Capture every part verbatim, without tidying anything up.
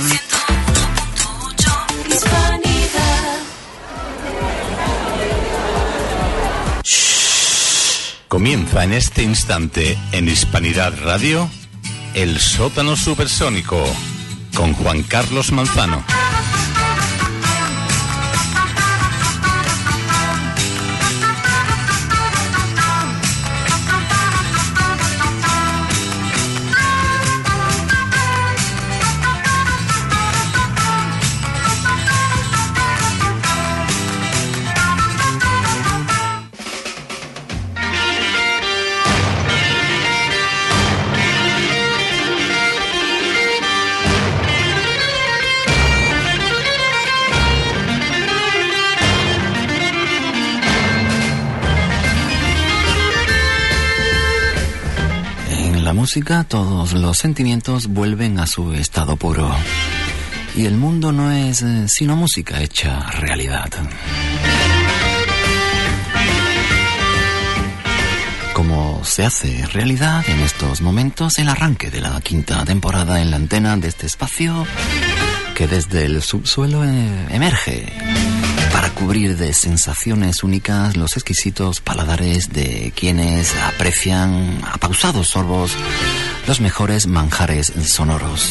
ciento ocho punto ocho Hispanidad. Comienza en este instante en Hispanidad Radio El Sótano Supersónico con Juan Carlos Manzano. Música, todos los sentimientos vuelven a su estado puro. Y el mundo no es eh, sino música hecha realidad. Como se hace realidad en estos momentos el arranque de la quinta temporada en la antena de este espacio que desde el subsuelo eh, emerge para cubrir de sensaciones únicas los exquisitos paladares de quienes aprecian a pausados sorbos los mejores manjares sonoros.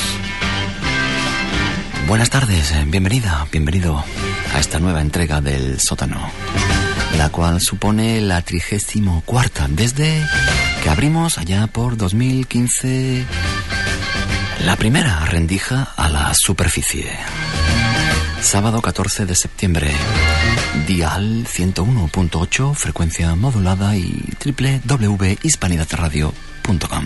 Buenas tardes, bienvenida, bienvenido a esta nueva entrega del Sótano, la cual supone la trigésimo cuarta desde que abrimos allá por dos mil quince la primera rendija a la superficie. Sábado catorce de septiembre, dial ciento uno punto ocho, frecuencia modulada y doble u doble u doble u punto hispanidad radio punto com.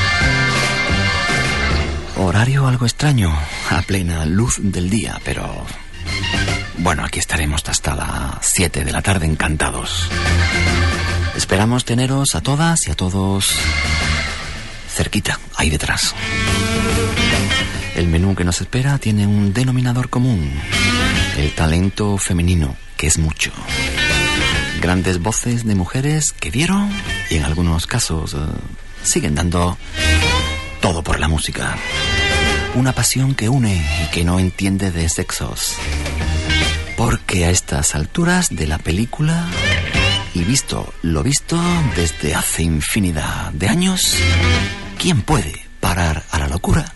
Horario algo extraño, a plena luz del día, pero bueno, aquí estaremos hasta las siete de la tarde encantados. Esperamos teneros a todas y a todos cerquita, ahí detrás. El menú que nos espera tiene un denominador común: el talento femenino, que es mucho. Grandes voces de mujeres que dieron y en algunos casos uh, siguen dando todo por la música. Una pasión que une y que no entiende de sexos. Porque a estas alturas de la película, y visto lo visto desde hace infinidad de años, ¿quién puede parar a la locura?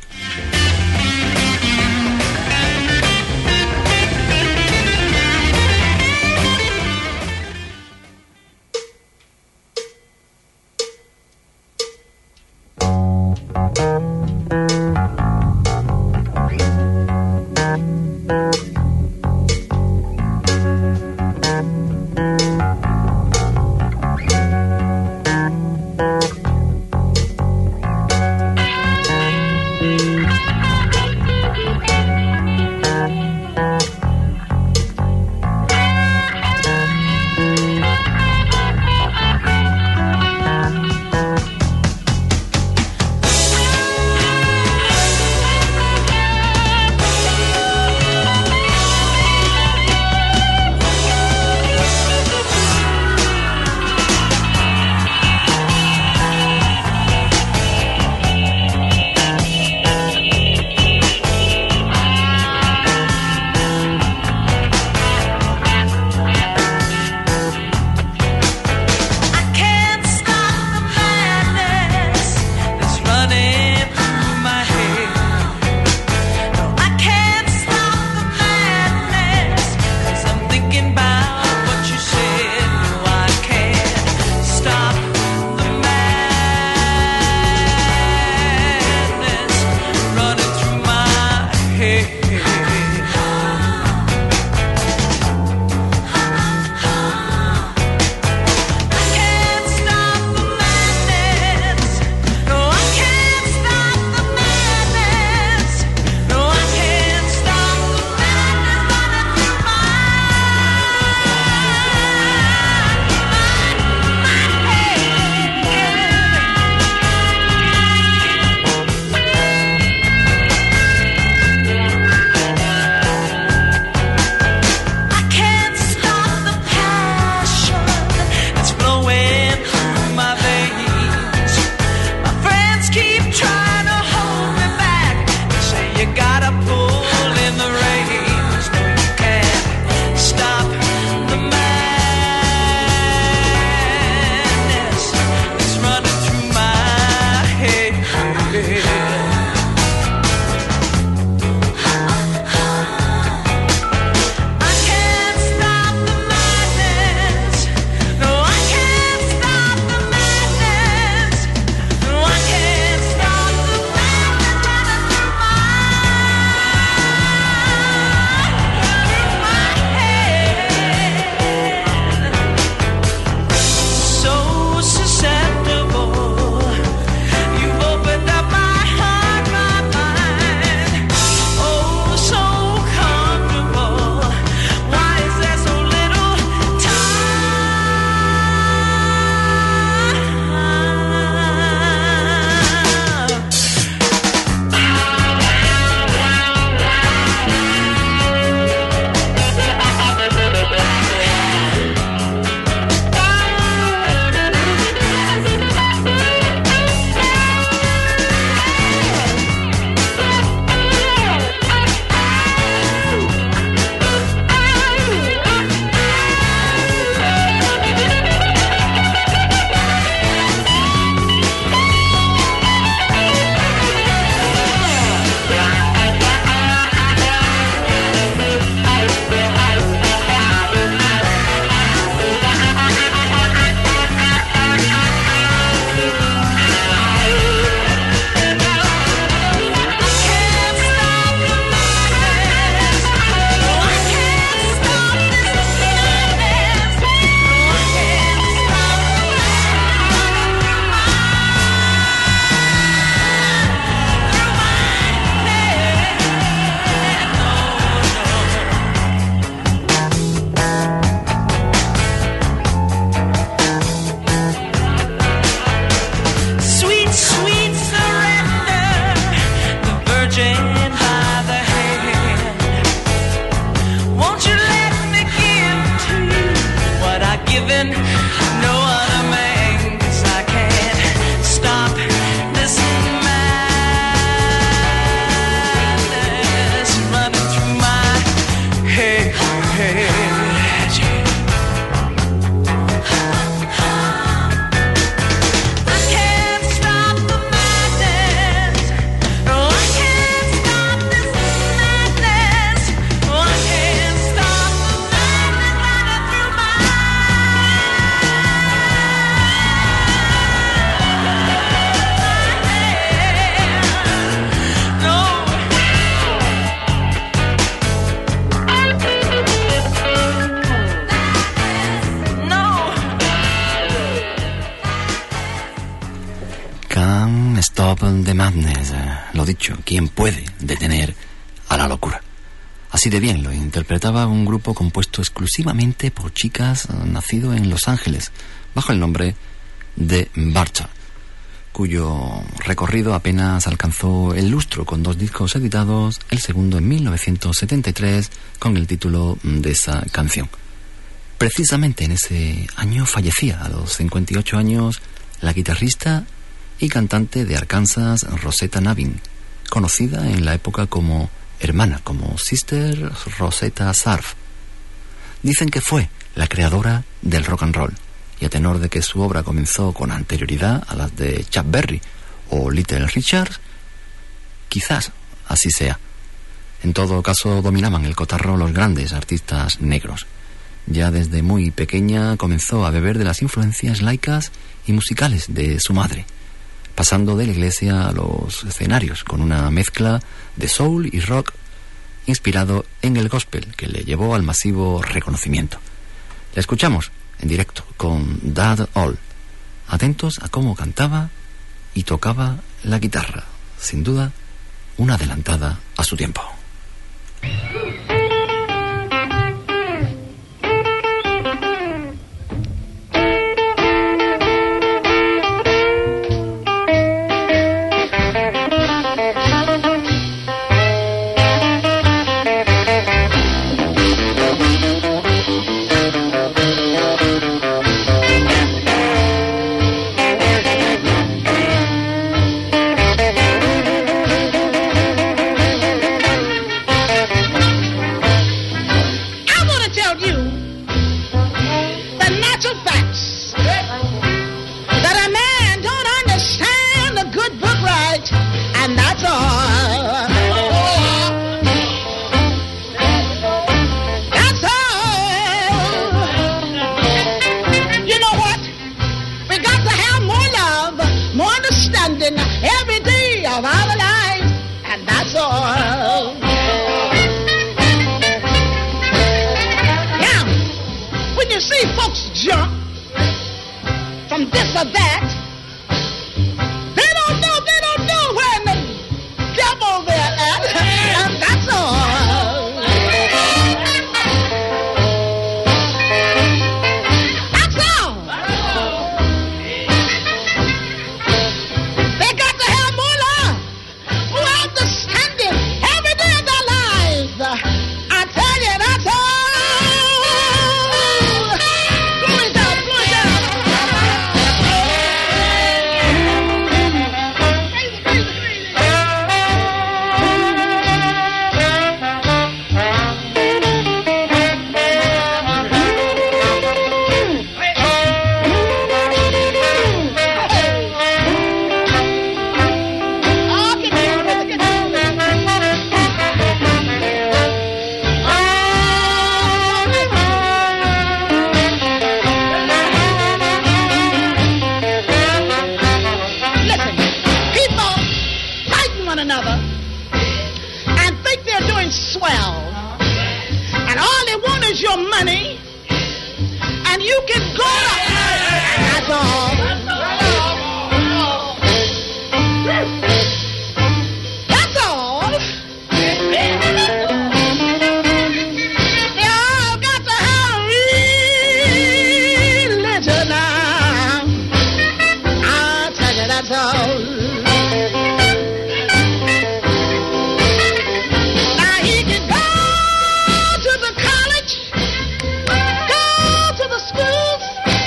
man, no other man, 'cause I can't stop this madness running through my head. Stop the madness. Lo dicho, ¿quién puede detener a la locura? Así de bien lo interpretaba un grupo compuesto exclusivamente por chicas, nacido en Los Ángeles, bajo el nombre de Barcha, cuyo recorrido apenas alcanzó el lustro con dos discos editados, el segundo en mil novecientos setenta y tres con el título de esa canción. Precisamente en ese año fallecía, a los cincuenta y ocho años, la guitarrista y cantante de Arkansas, Rosetta Navin, conocida en la época como hermana, como Sister Rosetta Sarf. Dicen que fue la creadora del rock and roll, y a tenor de que su obra comenzó con anterioridad a las de Chuck Berry o Little Richard, quizás así sea. En todo caso, dominaban el cotarro los grandes artistas negros. Ya desde muy pequeña comenzó a beber de las influencias laicas y musicales de su madre, pasando de la iglesia a los escenarios con una mezcla de soul y rock inspirado en el gospel que le llevó al masivo reconocimiento. La escuchamos en directo con Dad All. Atentos a cómo cantaba y tocaba la guitarra. Sin duda, una adelantada a su tiempo. Schools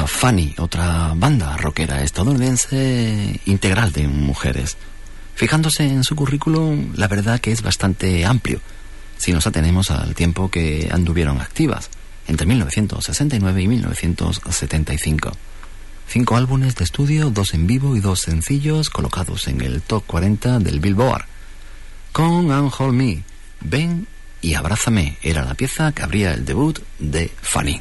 era Fanny, otra banda rockera estadounidense integral de mujeres. Fijándose en su currículum, la verdad que es bastante amplio, si nos atenemos al tiempo que anduvieron activas, entre mil novecientos sesenta y nueve y mil novecientos setenta y cinco. Cinco álbumes de estudio, dos en vivo y dos sencillos colocados en el top cuarenta del Billboard. Con And Hold Me, Ven y Abrázame era la pieza que abría el debut de Fanny.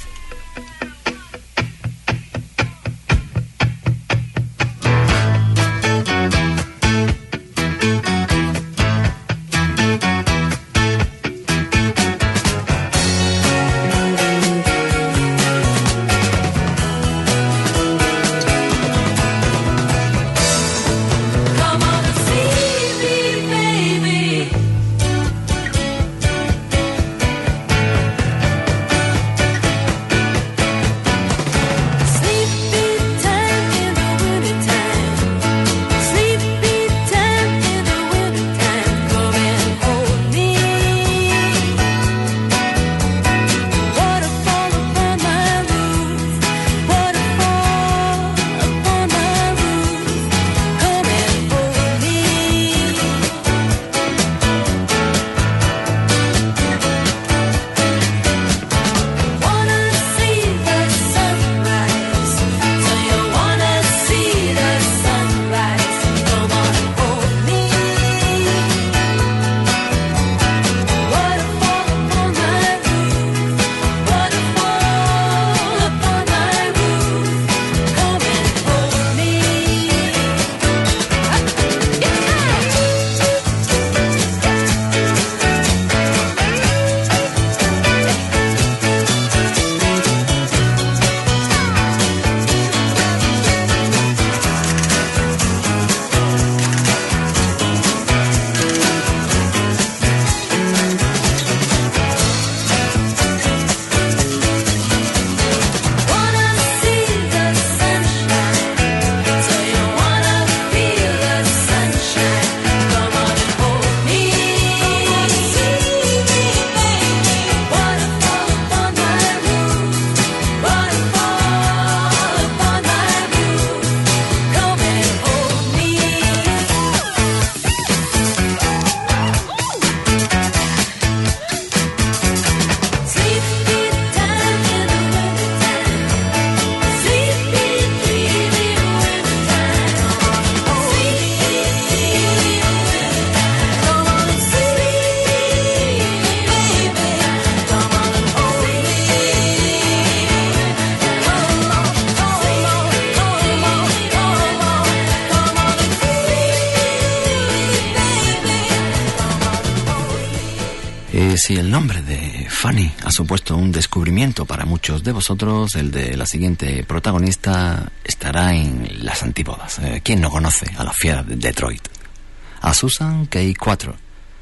Si el nombre de Fanny ha supuesto un descubrimiento para muchos de vosotros, el de la siguiente protagonista estará en las antípodas. ¿Quién no conoce a la fiera de Detroit? A Susan K. Quatro,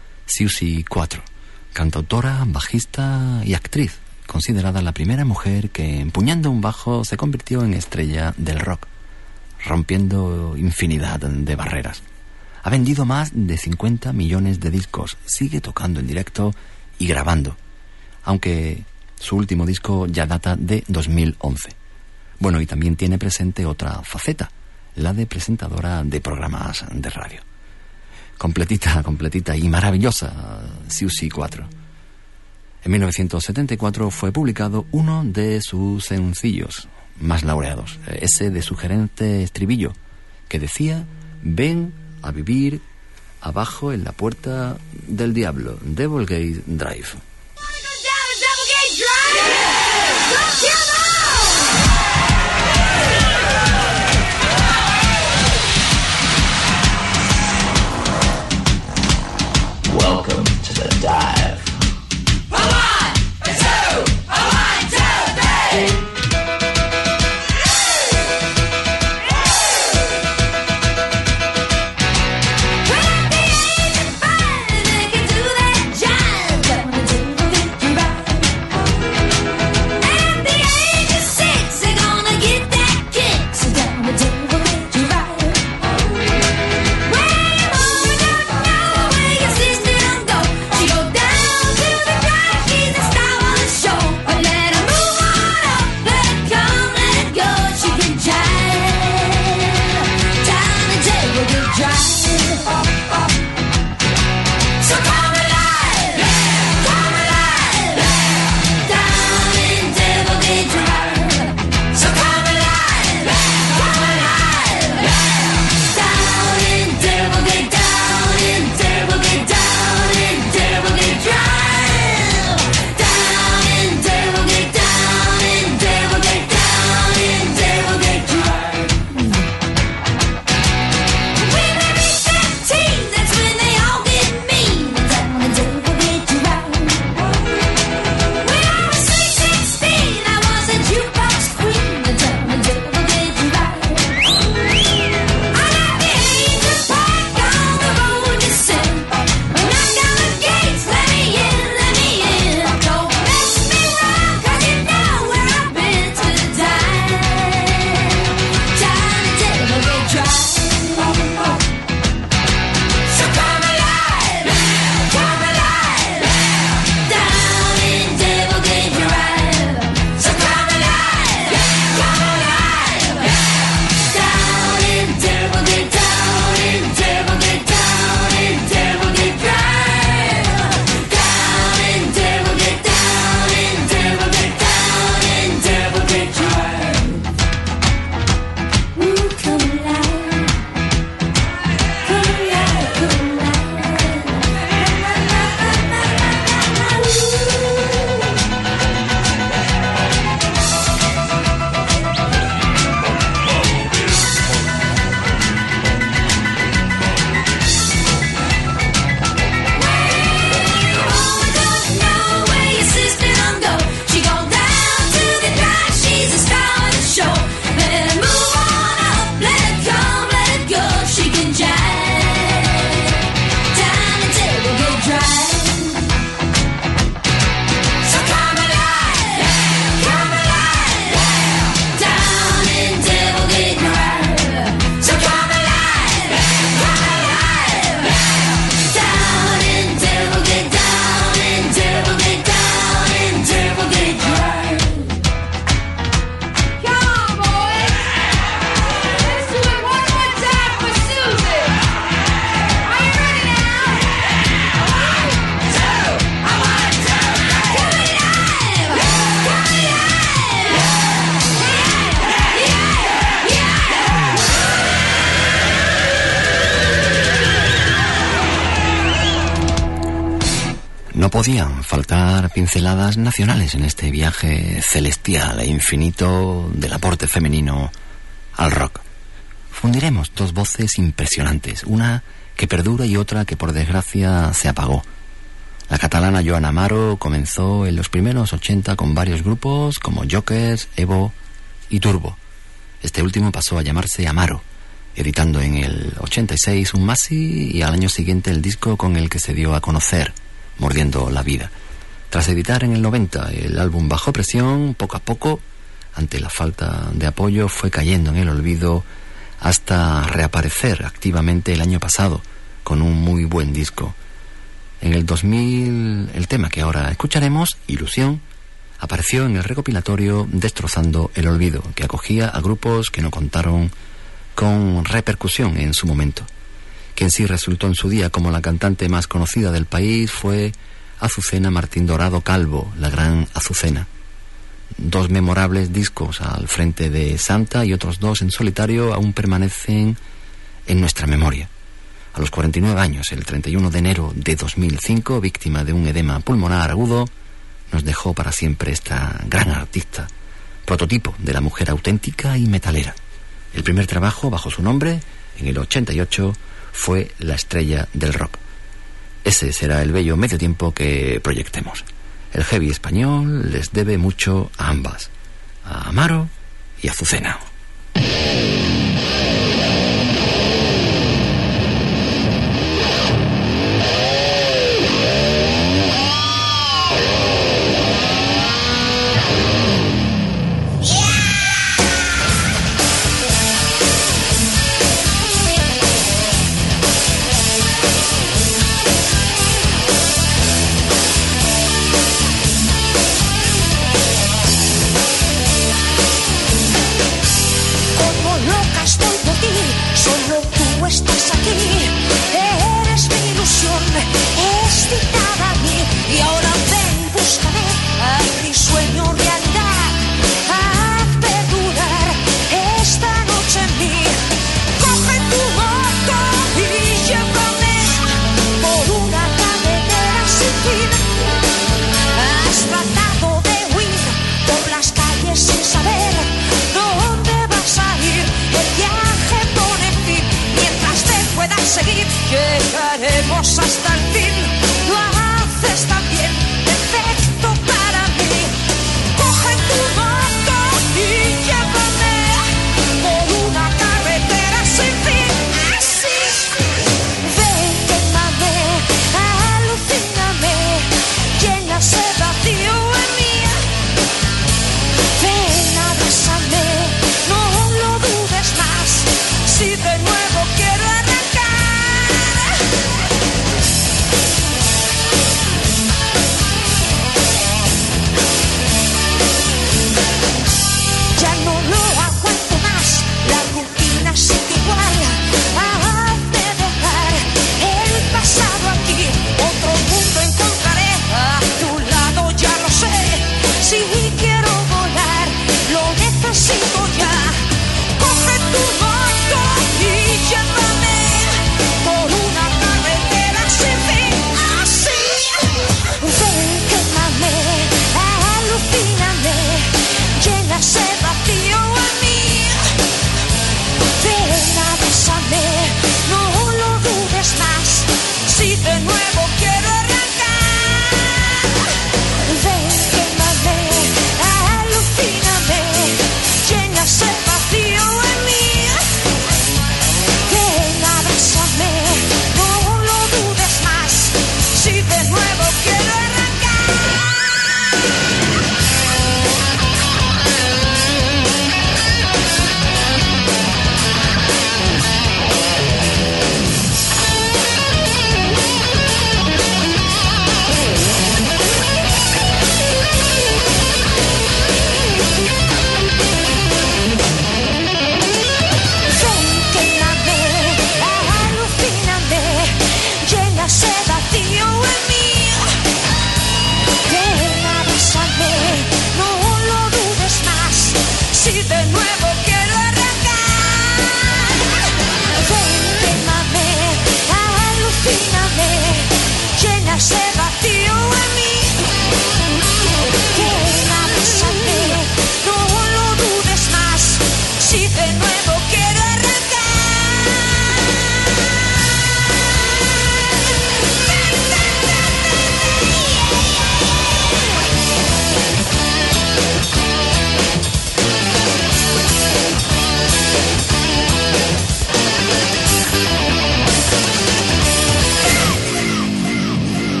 Susie Quatro, cantautora, bajista y actriz, considerada la primera mujer que, empuñando un bajo, se convirtió en estrella del rock, rompiendo infinidad de barreras. Ha vendido más de cincuenta millones de discos, sigue tocando en directo y grabando, aunque su último disco ya data de dos mil once. Bueno, y también tiene presente otra faceta, la de presentadora de programas de radio. Completita, completita y maravillosa, Susie Quatro. En mil novecientos setenta y cuatro fue publicado uno de sus sencillos más laureados, ese de sugerente estribillo, que decía: ven a vivir abajo en la puerta del diablo, Devil Gate Drive. Welcome to the dive. A one, a two, a one, two, three. At the age No podían faltar pinceladas nacionales en este viaje celestial e infinito del aporte femenino al rock. Fundiremos dos voces impresionantes, una que perdura y otra que por desgracia se apagó. La catalana Joan Amaro comenzó en los primeros ochenta con varios grupos como Jokers, Evo y Turbo. Este último pasó a llamarse Amaro, editando en el ochenta y seis un Maxi y al año siguiente el disco con el que se dio a conocer, Mordiendo la Vida. Tras editar en el noventa el álbum Bajo Presión, poco a poco, ante la falta de apoyo, fue cayendo en el olvido hasta reaparecer activamente el año pasado con un muy buen disco. En el dos mil, el tema que ahora escucharemos, Ilusión, apareció en el recopilatorio Destrozando el Olvido, que acogía a grupos que no contaron con repercusión en su momento. Quien sí resultó en su día como la cantante más conocida del país fue Azucena Martín Dorado Calvo, la gran Azucena. Dos memorables discos al frente de Santa y otros dos en solitario aún permanecen en nuestra memoria. A los cuarenta y nueve años, el treinta y uno de enero de dos mil cinco, víctima de un edema pulmonar agudo, nos dejó para siempre esta gran artista, prototipo de la mujer auténtica y metalera. El primer trabajo bajo su nombre, en el ochenta y ocho, fue La Estrella del Rock. Ese será el bello medio tiempo que proyectemos. El heavy español les debe mucho a ambas, a Amaro y a Azucena. We'll be right back.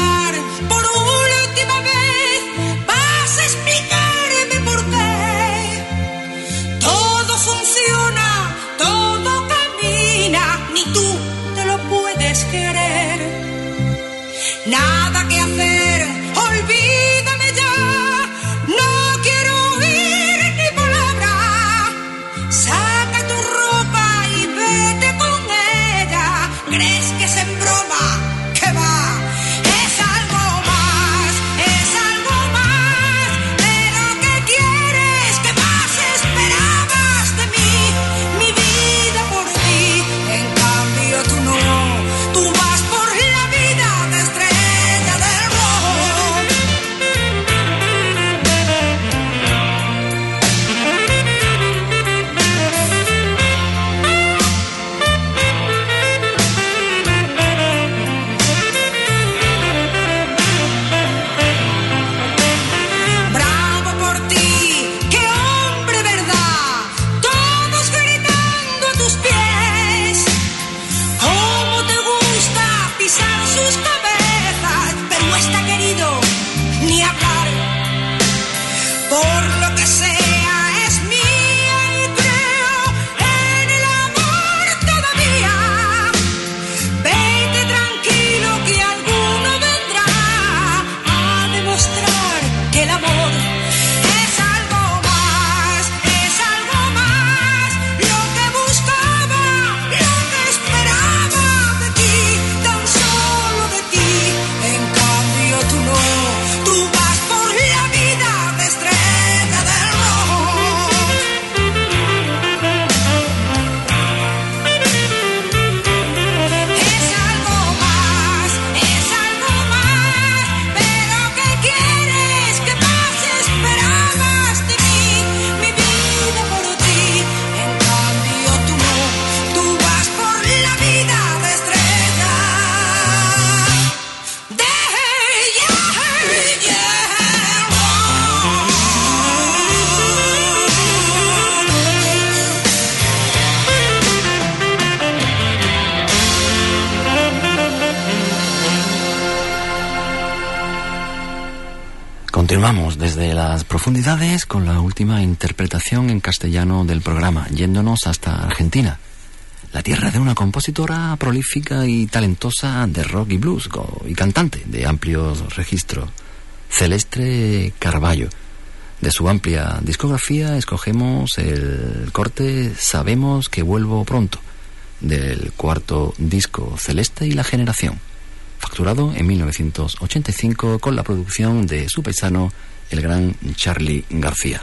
hablar por última vez, vas a explicarme por qué. Todo funciona, todo camina, ni tú te lo puedes querer. Nada que hacer, olvídame ya, no quiero oír ni palabra. Saca tu ropa y vete con ella. ¿Crees que es en broma? ¿Qué va? Es algo más, es algo más. Pero ¿qué quieres? ¿Qué más esperabas de mí? Mi vida por ti, en cambio tú no. Tú vas por la vida de estrella del rock. Bravo por ti, qué hombre, ¿verdad? Todos gritando a tus pies. Cómo te gusta pisar sus cabezas, pero no está querido ni hablar. Por lo que sea es mía y creo en el amor todavía. Vete tranquilo que alguno vendrá a demostrar que el amor es algo más, es algo más. Lo que buscaba, lo que esperaba de ti, tan solo de ti. En cambio tú no, tú vas por la vida de estrella del rock. Es algo más, es algo más. Pero ¿qué quieres? ¿Qué más esperabas de mí? Mi vida por ti. En cambio tú no, tú vas por la vida de estrella. De yeah, yeah, rock. Continuamos desde las profundidades con la última interpretación en castellano del programa, yéndonos hasta Argentina, la tierra de una compositora prolífica y talentosa de rock y blues go- y cantante de amplios registros, Celeste Carballo. De su amplia discografía escogemos el corte Sabemos que vuelvo pronto, del cuarto disco Celeste y la Generación, facturado en mil novecientos ochenta y cinco con la producción de su paisano, el gran Charly García.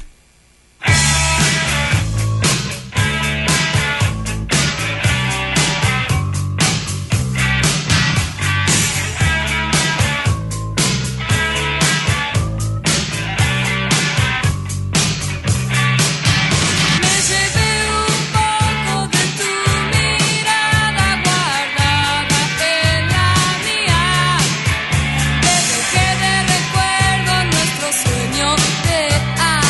Me llevé un poco de tu mirada guardada en la mía. Te dejé de recuerdo nuestro sueño de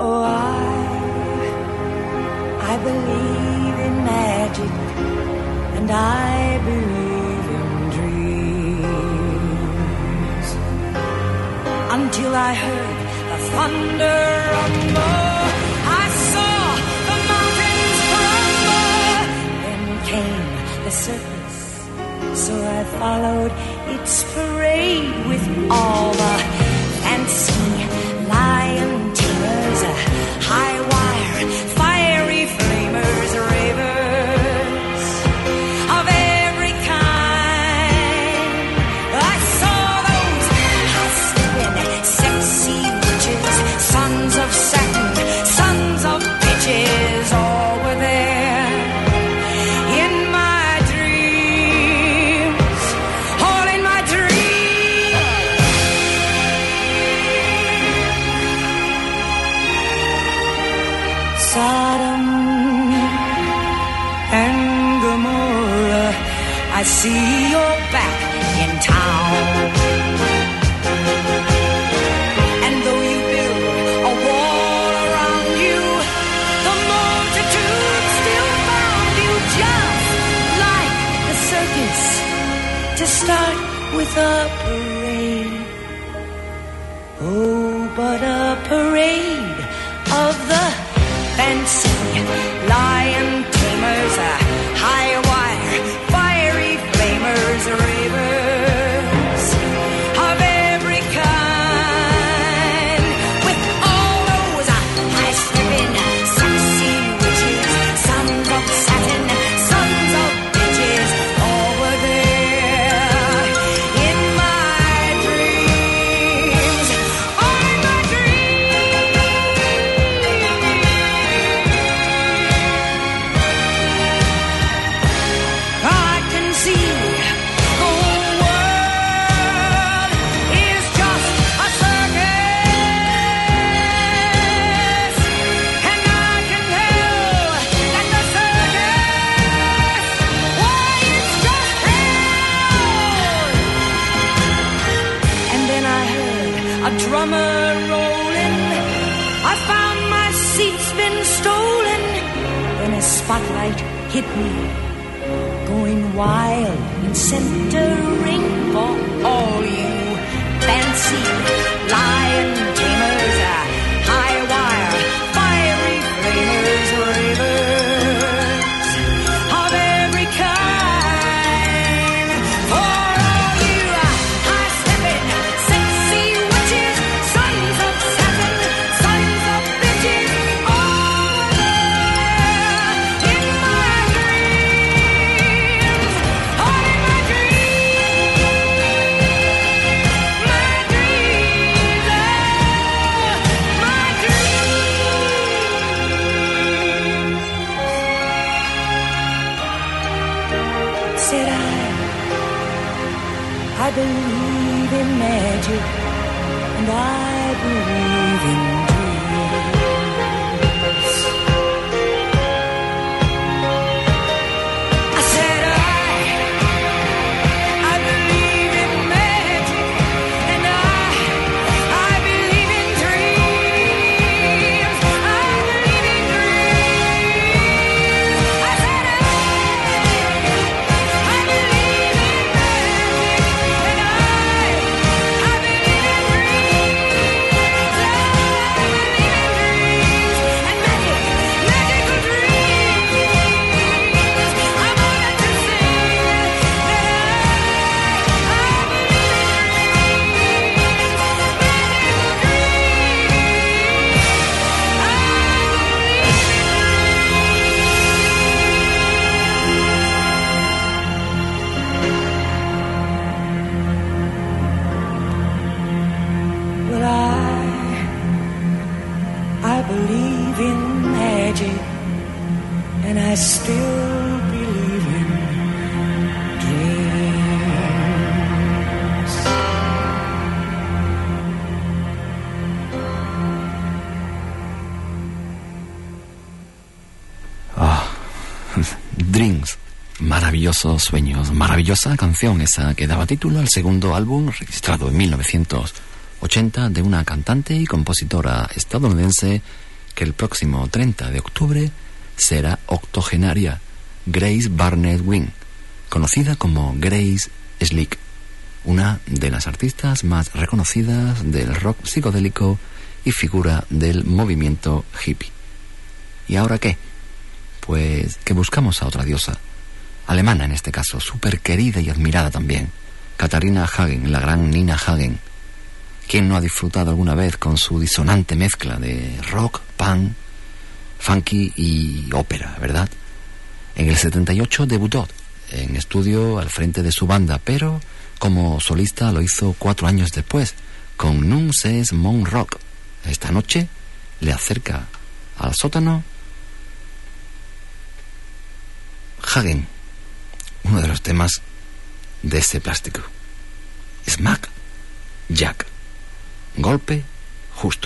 Oh, I, I believe in magic, and I believe in dreams. Until I heard the thunder rumble, I saw the mountains crumble. Then came the circus, so I followed its parade with all the fancy lion tamers, high wire, fiery flamers, ravers of every kind. I saw those high-stepping, sexy witches, sons of Saturn, sons of bitches, all were there in my dreams, all in my dreams. Sodom and Gomorrah, I see you're back in town. And though you build a wall around you, the multitude still found you, just like the circus, to start with a parade. Oh, but a parade of the fancy lion tamers, uh, high wire, fiery flamers, ravers of every kind, with all those uh, high-stepping, sexy witches, sons of Saturn, sons of bitches, all were there in my dreams, all in my dreams. I can see the whole world is just a circus, and I can tell that the circus, why, it's just hell. And then I heard a drummer rolling. I found my seat's been stolen. Then a spotlight hit me, going wild and centering for all you fancy lion tamers, uh, high wire, fiery flamers, ravers of every kind. For all you uh, high-stepping, sexy witches, sons of Saturn, sons of bitches, all there in my dreams, all in my dreams, my dreams, oh, my dreams. Said I, I believe in magic, and I believe in dreams. I said I, I believe in magic, and I, I believe in dreams. I believe in dreams. I said I, I believe in magic, and I, I believe in dreams. I believe in dreams and magic, magical dreams. I wanted to sing that I, I believe in dreams, magical dreams. I Well, I, I believe in magic, and I still believe in dreams. Dreams, maravillosos sueños, maravillosa canción esa que daba título al segundo álbum registrado en mil novecientos ochenta de una cantante y compositora estadounidense que el próximo treinta de octubre será octogenaria Grace Barnett Wing, conocida como Grace Slick, una de las artistas más reconocidas del rock psicodélico y figura del movimiento hippie. ¿Y ahora qué? Pues que buscamos a otra diosa, alemana en este caso, súper querida y admirada también, Katharina Hagen, la gran Nina Hagen. ¿Quién no ha disfrutado alguna vez con su disonante mezcla de rock, punk, funky y ópera, verdad? En el setenta y ocho debutó en estudio al frente de su banda, pero como solista lo hizo cuatro años después, con Nun ses Mon Rock. Esta noche le acerca al sótano Hagen, uno de los temas de ese plástico. Smack Jack. Golpe justo.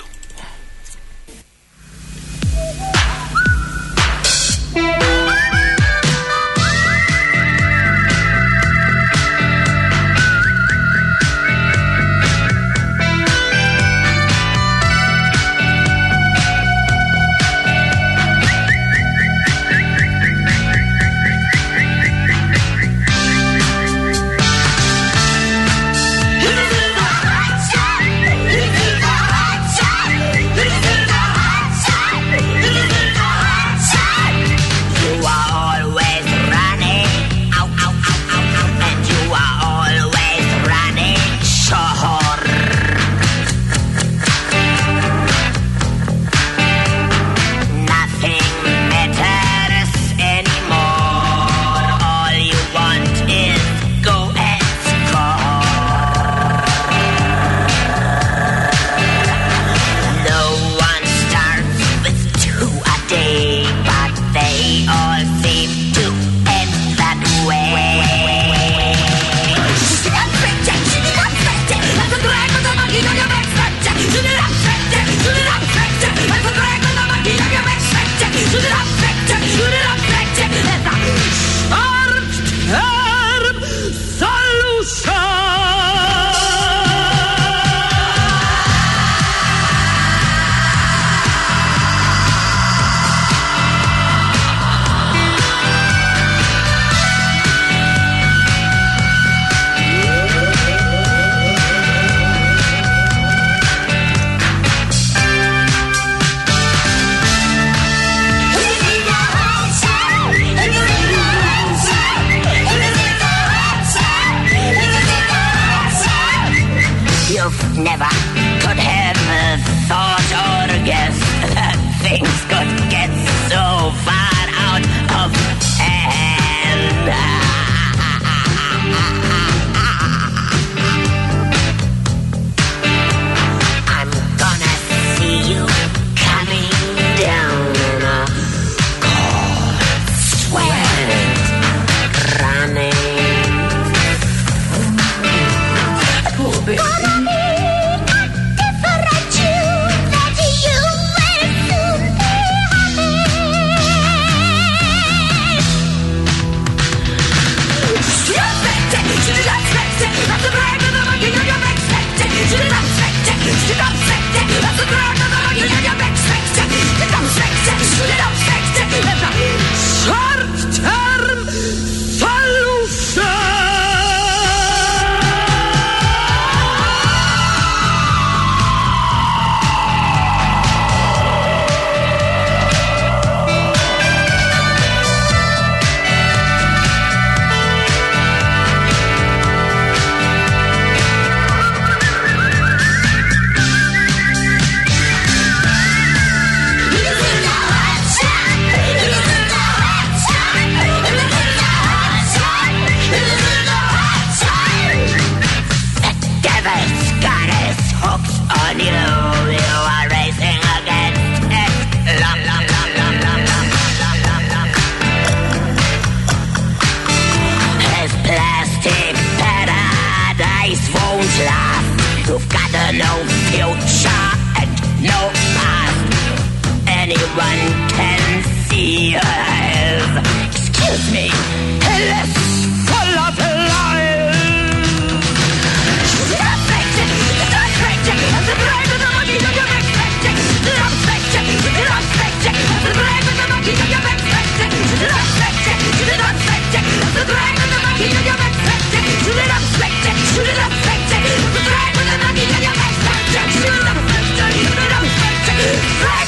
Get up,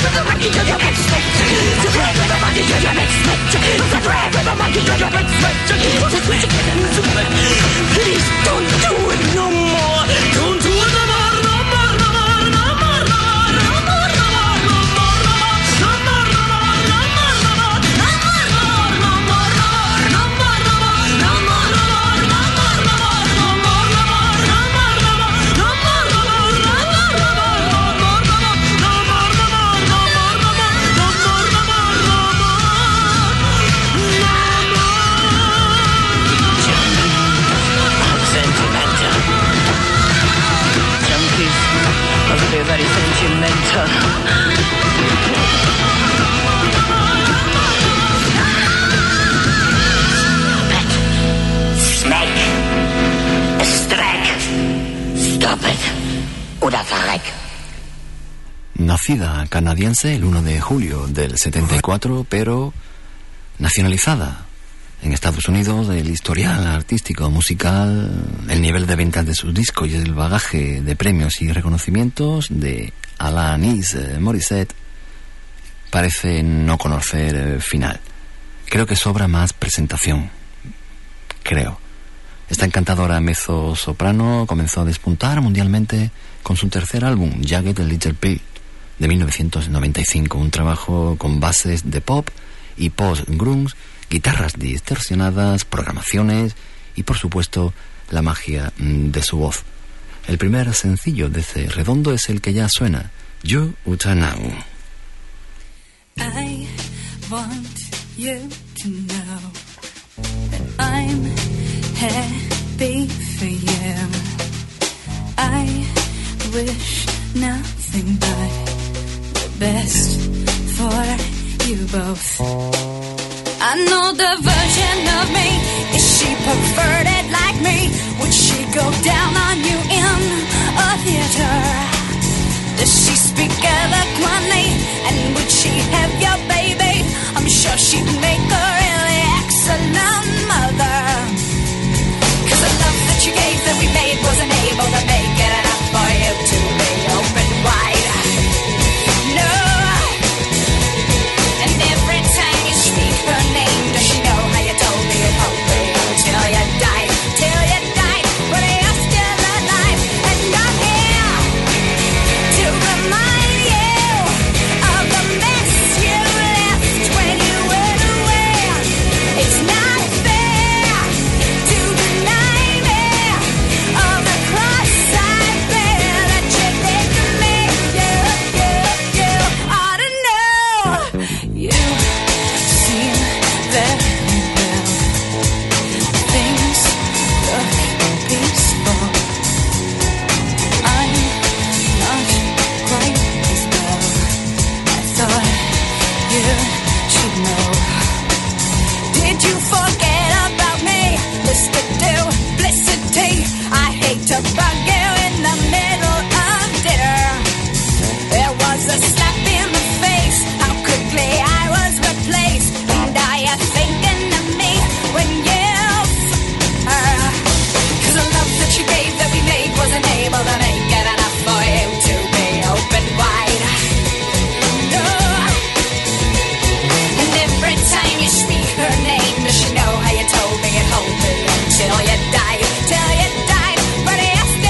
Nacida canadiense el uno de julio del setenta y cuatro, pero nacionalizada en Estados Unidos, el historial artístico musical, el nivel de ventas de sus discos y el bagaje de premios y reconocimientos de Alanis Morissette parece no conocer final. Creo que sobra más presentación. Creo. Esta encantadora mezzo-soprano comenzó a despuntar mundialmente con su tercer álbum, Jagged Little Pill, de mil novecientos noventa y cinco, un trabajo con bases de pop y post-grunge, guitarras distorsionadas, programaciones y, por supuesto, la magia de su voz. El primer sencillo de ese redondo es el que ya suena, You Uta Now. I want you to know that I'm happy for you. I wish nothing but the best for you both. I know the version of me. Is she perverted like me? Would she go down on you in a theater? Does she speak eloquently? And would she have your baby? I'm sure she'd make a really excellent mother. Cause the love that you gave that we made wasn't able to make it enough for you to be open wide. No. And every time you speak her name, does she know how you told me you'd hold me until you died? Till you died, but you're still alive. And I'm here to remind you of the mess you left when you went away. It's not fair to deny me of the cross I bear that you did to me. You, you, you ought to know. You seem very well. Things look peaceful. I'm not quite as well. I thought you should know. Did you forget about me? Mister Duplicity. I hate to bug you in the middle of dinner. There was a slap in the face. How quickly I was replaced. And are you thinking of me when you f- her? Cause the love that you gave that we made wasn't able to make it enough for you to be open wide. No. And every time you speak her name, does she know how you told me you'd hold me until you died? Till you died, but you're still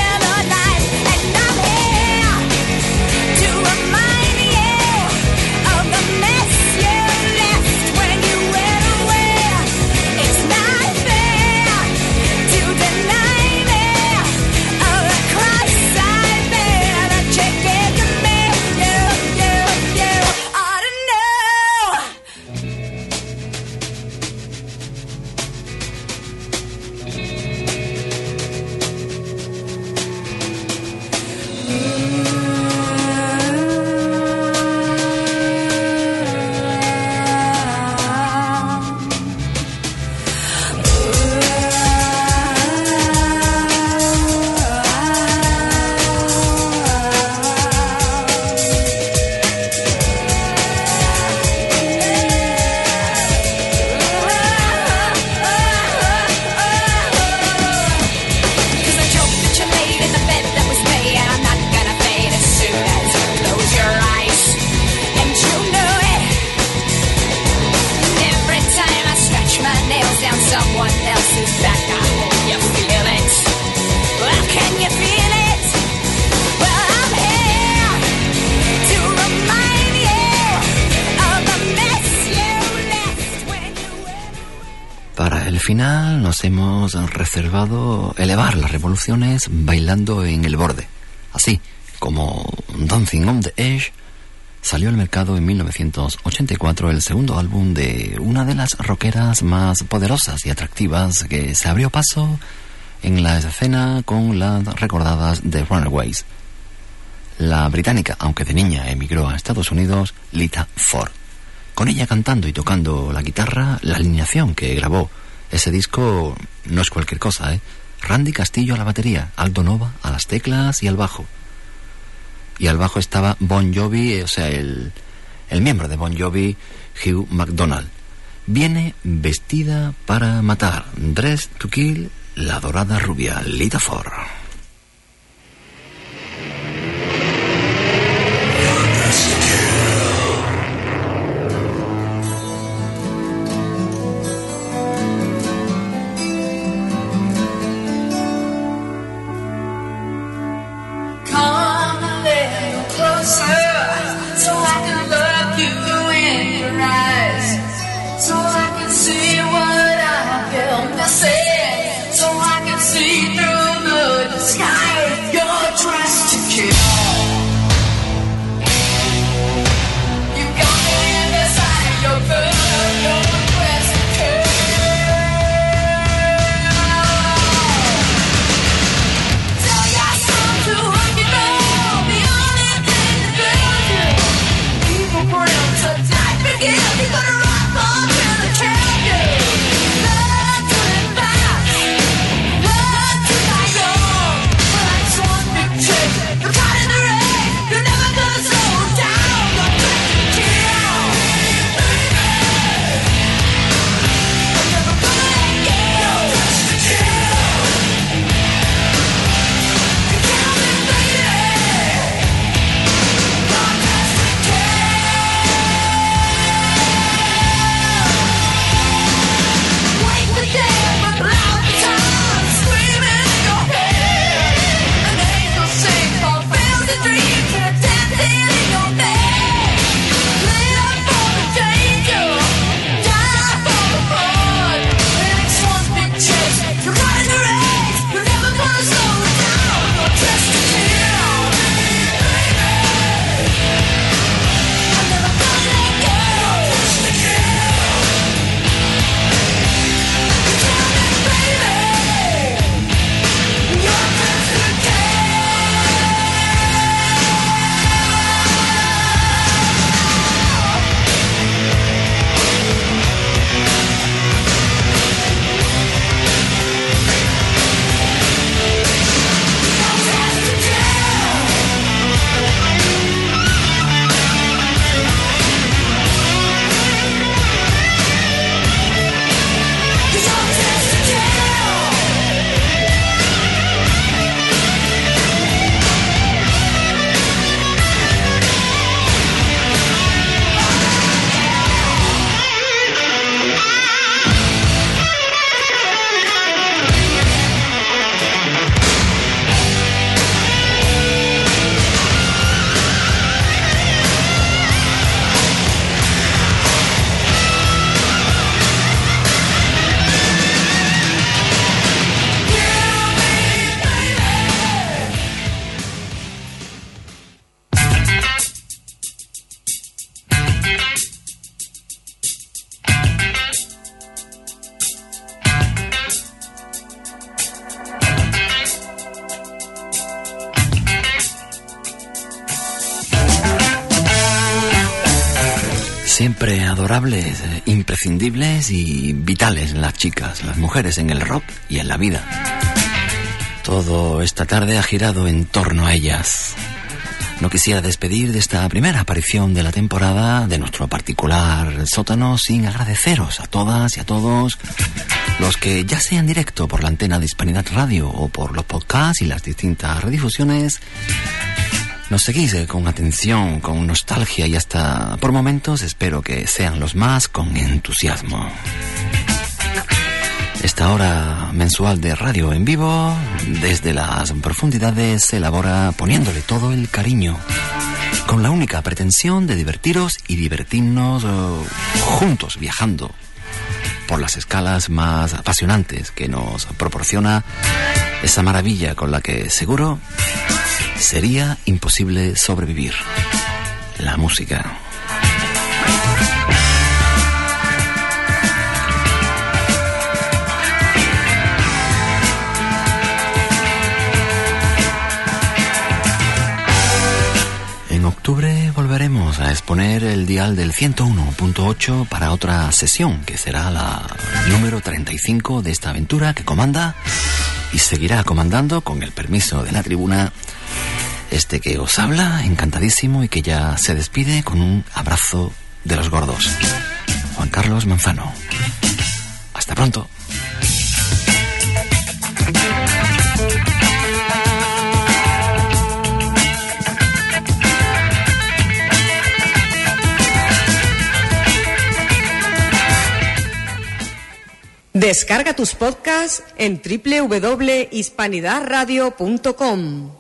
final nos hemos reservado elevar las revoluciones bailando en el borde. Así como Dancing on the Edge salió al mercado en mil novecientos ochenta y cuatro el segundo álbum de una de las rockeras más poderosas y atractivas que se abrió paso en la escena con las recordadas The Runaways. La británica, aunque de niña emigró a Estados Unidos, Lita Ford. Con ella cantando y tocando la guitarra, la alineación que grabó ese disco no es cualquier cosa, ¿eh? Randy Castillo a la batería, Aldo Nova a las teclas y al bajo. Y al bajo estaba Bon Jovi, o sea, el, el miembro de Bon Jovi, Hugh McDonald. Viene vestida para matar, Dress to Kill, la dorada rubia, Lita Ford. Siempre adorables, eh, imprescindibles y vitales las chicas, las mujeres en el rock y en la vida. Todo esta tarde ha girado en torno a ellas. No quisiera despedir de esta primera aparición de la temporada de nuestro particular sótano sin agradeceros a todas y a todos los que, ya sea en directo por la antena de Hispanidad Radio o por los podcasts y las distintas redifusiones, nos seguís con atención, con nostalgia y hasta por momentos espero que sean los más con entusiasmo. Esta hora mensual de radio en vivo, desde las profundidades, se elabora poniéndole todo el cariño, con la única pretensión de divertiros y divertirnos uh, juntos, viajando por las escalas más apasionantes que nos proporciona esa maravilla con la que seguro sería imposible sobrevivir, la música. En octubre volveremos a exponer el dial del ciento uno punto ocho para otra sesión, que será la número treinta y cinco de esta aventura que comanda y seguirá comandando, con el permiso de la tribuna, este que os habla, encantadísimo, y que ya se despide con un abrazo de los gordos. Juan Carlos Manzano. Hasta pronto. Descarga tus podcasts en doble u doble u doble punto hispanidad radio punto com.